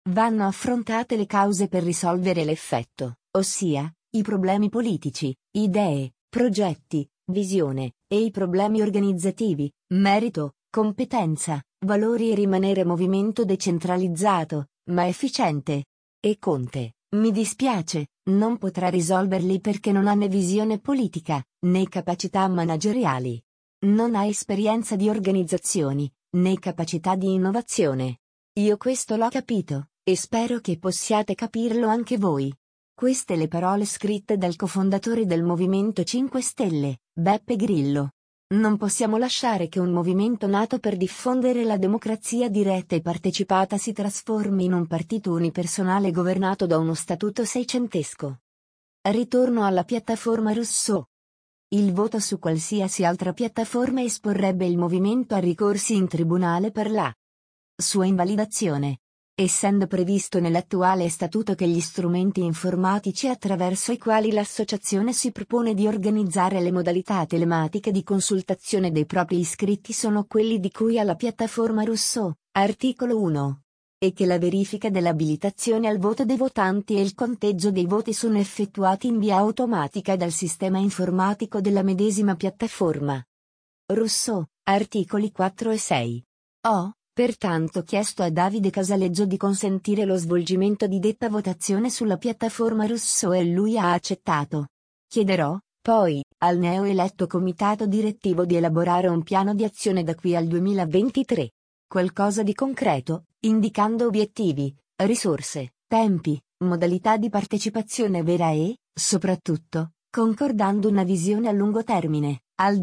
Vanno affrontate le cause per risolvere l'effetto, ossia, i problemi politici, idee, progetti, visione, e i problemi organizzativi, merito, competenza, valori e rimanere movimento decentralizzato, ma efficiente. E Conte, mi dispiace, non potrà risolverli perché non ha né visione politica, né capacità manageriali. Non ha esperienza di organizzazioni, né capacità di innovazione. Io questo l'ho capito, e spero che possiate capirlo anche voi. Queste le parole scritte dal cofondatore del Movimento 5 Stelle, Beppe Grillo. Non possiamo lasciare che un movimento nato per diffondere la democrazia diretta e partecipata si trasformi in un partito unipersonale governato da uno statuto seicentesco. Ritorno alla piattaforma Rousseau. Il voto su qualsiasi altra piattaforma esporrebbe il movimento a ricorsi in tribunale per la sua invalidazione. Essendo previsto nell'attuale statuto che gli strumenti informatici attraverso i quali l'associazione si propone di organizzare le modalità telematiche di consultazione dei propri iscritti sono quelli di cui alla piattaforma Rousseau, articolo 1. E che la verifica dell'abilitazione al voto dei votanti e il conteggio dei voti sono effettuati in via automatica dal sistema informatico della medesima piattaforma. Rousseau, articoli 4 e 6. Ho, pertanto, chiesto a Davide Casaleggio di consentire lo svolgimento di detta votazione sulla piattaforma Rousseau e lui ha accettato. Chiederò, poi, al neoeletto comitato direttivo di elaborare un piano di azione da qui al 2023. Qualcosa di concreto, indicando obiettivi, risorse, tempi, modalità di partecipazione vera e, soprattutto, concordando una visione a lungo termine, al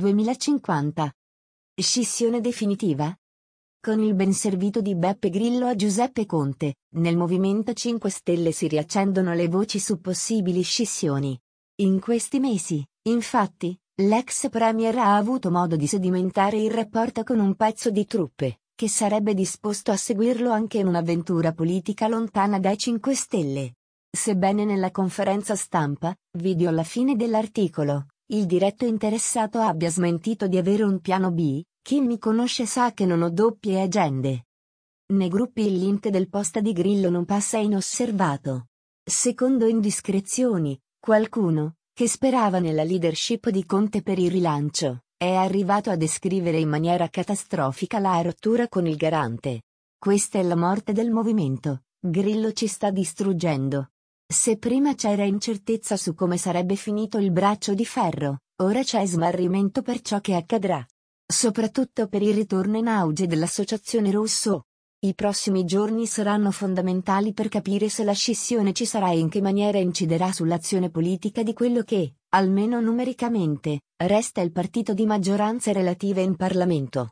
2050. Scissione definitiva? Con il benservito di Beppe Grillo a Giuseppe Conte, nel Movimento 5 Stelle si riaccendono le voci su possibili scissioni. In questi mesi, infatti, l'ex premier ha avuto modo di sedimentare il rapporto con un pezzo di truppe, che sarebbe disposto a seguirlo anche in un'avventura politica lontana dai 5 Stelle. Sebbene nella conferenza stampa, video alla fine dell'articolo, il diretto interessato abbia smentito di avere un piano B, chi mi conosce sa che non ho doppie agende. Nei gruppi il link del post di Grillo non passa inosservato. Secondo indiscrezioni, qualcuno, che sperava nella leadership di Conte per il rilancio, è arrivato a descrivere in maniera catastrofica la rottura con il garante. Questa è la morte del movimento, Grillo ci sta distruggendo. Se prima c'era incertezza su come sarebbe finito il braccio di ferro, ora c'è smarrimento per ciò che accadrà. Soprattutto per il ritorno in auge dell'associazione Rousseau. I prossimi giorni saranno fondamentali per capire se la scissione ci sarà e in che maniera inciderà sull'azione politica di quello che, almeno numericamente, resta il partito di maggioranza relativa in Parlamento.